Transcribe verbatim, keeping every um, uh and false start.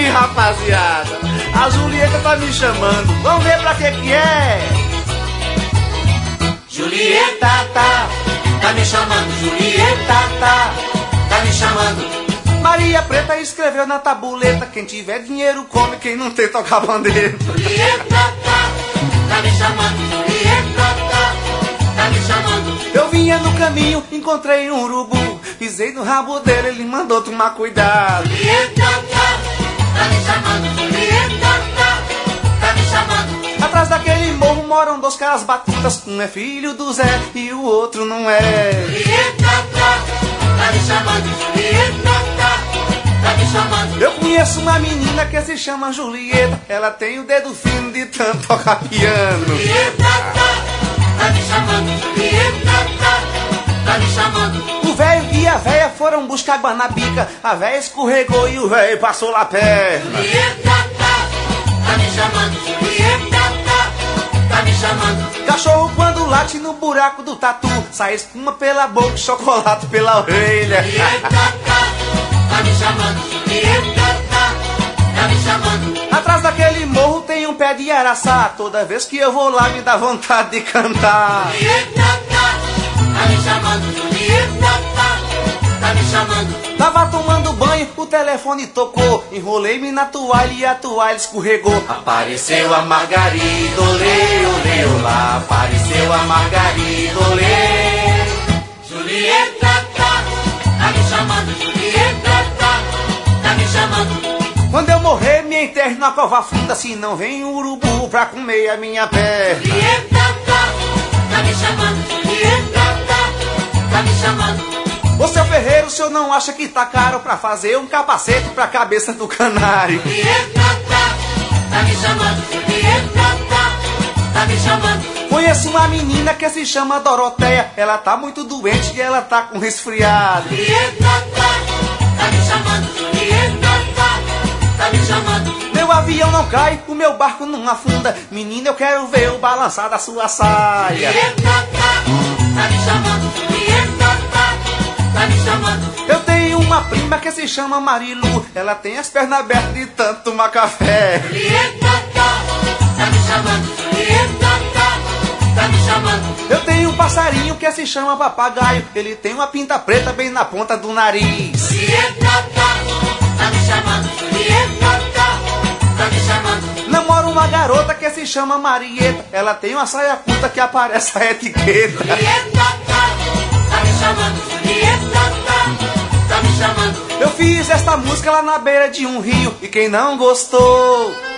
Ih, rapaziada, a Julieta tá me chamando. Vamos ver pra que que é. Julieta tá, tá me chamando. Julieta tá, tá me chamando. Maria Preta escreveu na tabuleta: quem tiver dinheiro come, quem não tem toca bandeira. Julieta tá, tá me chamando. Julieta tá, tá me chamando. Eu vinha no caminho, encontrei um urubu, pisei no rabo dele, ele mandou tomar cuidado. Julieta tá, tá me chamando. Julieta tá, tá me chamando. Atrás daquele morro moram dois caras batutas, um é filho do Zé e o outro não é. Julieta tá, tá me chamando. Julieta tá, tá me chamando. Eu conheço uma menina que se chama Julieta, ela tem o dedo fino de tanto tocar piano. Julieta tá, tá me chamando. Julieta tá, tá me chamando. O velho e a véia foram buscar água na bica, a véia escorregou e o velho passou lá perto. Julieta tá, tá me chamando. Julieta tá, tá me chamando. Cachorro quando late no buraco do tatu, sai espuma pela boca e chocolate pela orelha. Julieta tá, tá me chamando. Julieta tá, tá me chamando. Atrás daquele morro tem um pé de araçá, toda vez que eu vou lá me dá vontade de cantar. Julieta tá, tá me chamando. Julieta tá, tá me chamando. Tava tomando banho, o telefone tocou, enrolei-me na toalha e a toalha escorregou. Apareceu a Margarida, olê, olê, olá. Apareceu a Margarida, olê. Julieta tá, tá me chamando. Julieta tá, tá me chamando. Quando eu morrer, me enterre na cova funda, se não vem um urubu pra comer a minha perna. Julieta tá, tá me chamando. Julieta tá, tá me chamando. Ô seu ferreiro, o senhor não acha que tá caro pra fazer um capacete pra cabeça do canário? Julieta tá, tá me chamando. Julieta tá, tá me chamando. Conheço uma menina que se chama Doroteia, ela tá muito doente e ela tá com resfriado. Julieta tá, tá me chamando. Julieta tá, tá me chamando. Meu avião não cai, o meu barco não afunda, menina, eu quero ver o balançar da sua saia. Julieta tá, tá me chamando. Julieta tá, tá me chamando. Eu tenho uma prima que se chama Marilu, ela tem as pernas abertas de tanto tomar café. Julieta tá, tá me chamando. Julieta tá, tá me chamando. Eu tenho um passarinho que se chama papagaio, ele tem uma pinta preta bem na ponta do nariz. Julieta tá, tá me chamando. Julieta tá, tá me chamando. Namoro uma garota que se chama Marieta, ela tem uma saia curta que aparece a etiqueta. Julieta tá, tá me chamando. Julieta tá, tá me chamando. Eu fiz esta música lá na beira de um rio, e quem não gostou